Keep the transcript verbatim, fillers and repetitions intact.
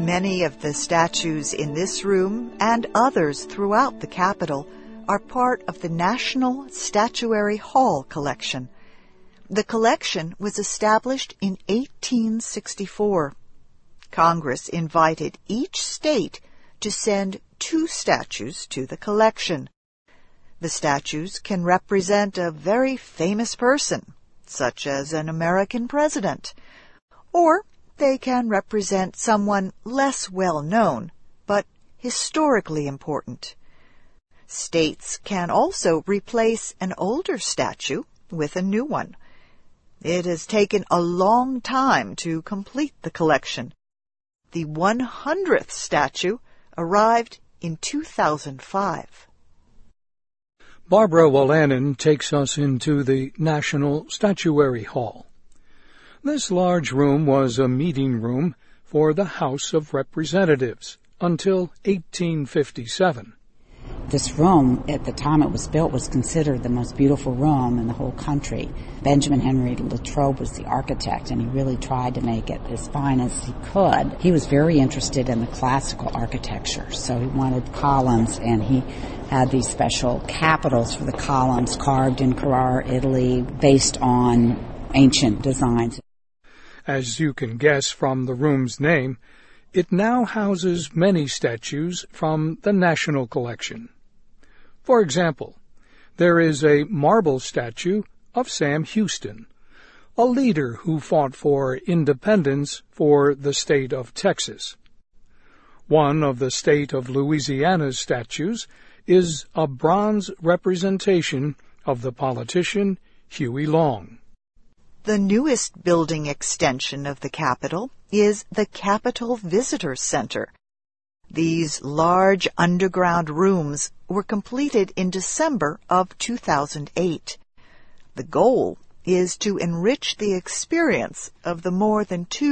Many of the statues in this room and others throughout the Capitol are part of the National Statuary Hall collection. The collection was established in eighteen sixty-four. Congress invited each state to send two statues to the collection. The statues can represent a very famous person, such as an American president, or they can represent someone less well known, but historically important. States can also replace an older statue with a new one. It has taken a long time to complete the collection. The one hundredth statue arrived in two thousand five. Barbara Wolanin takes us into the National Statuary Hall. This large room was a meeting room for the House of Representatives until eighteen fifty-seven. This room, at the time it was built, was considered the most beautiful room in the whole country. Benjamin Henry Latrobe was the architect, and he really tried to make it as fine as he could. He was very interested in the classical architecture, so he wanted columns, and he had these special capitals for the columns carved in Carrara, Italy, based on ancient designs. As you can guess from the room's name, it now houses many statues from the National Collection. For example, there is a marble statue of Sam Houston, a leader who fought for independence for the state of Texas. One of the state of Louisiana's statues is a bronze representation of the politician Huey Long. The newest building extension of the Capitol is the Capitol Visitor Center. These large underground rooms were completed in December of two thousand eight. The goal is to enrich the experience of the more than two